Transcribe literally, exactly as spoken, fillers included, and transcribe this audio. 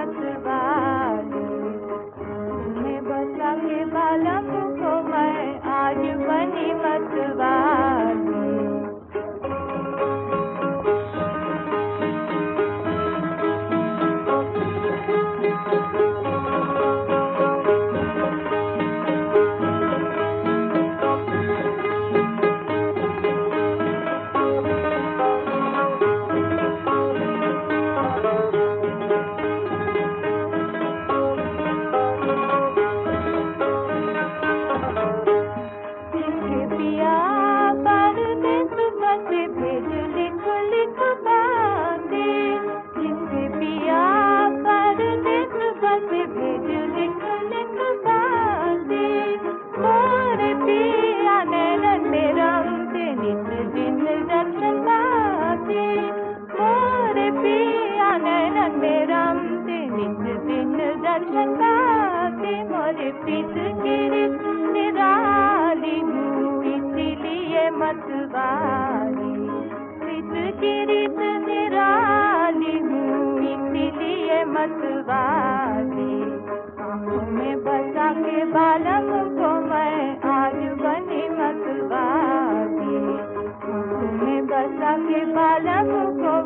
मतवाली, तुम्हें बसा के बालम को मैं आज बनी मतवाली। दर्शन पाके मोरे प्रीत की रीत निराली हूँ, इसीलिए मतवाली। प्रीत की रीत निराली हूँ, इसीलिए मतवाली। आँखों में बसा के बालम को मैं आज बनी मतवाली। आँखों में बसा के बालम को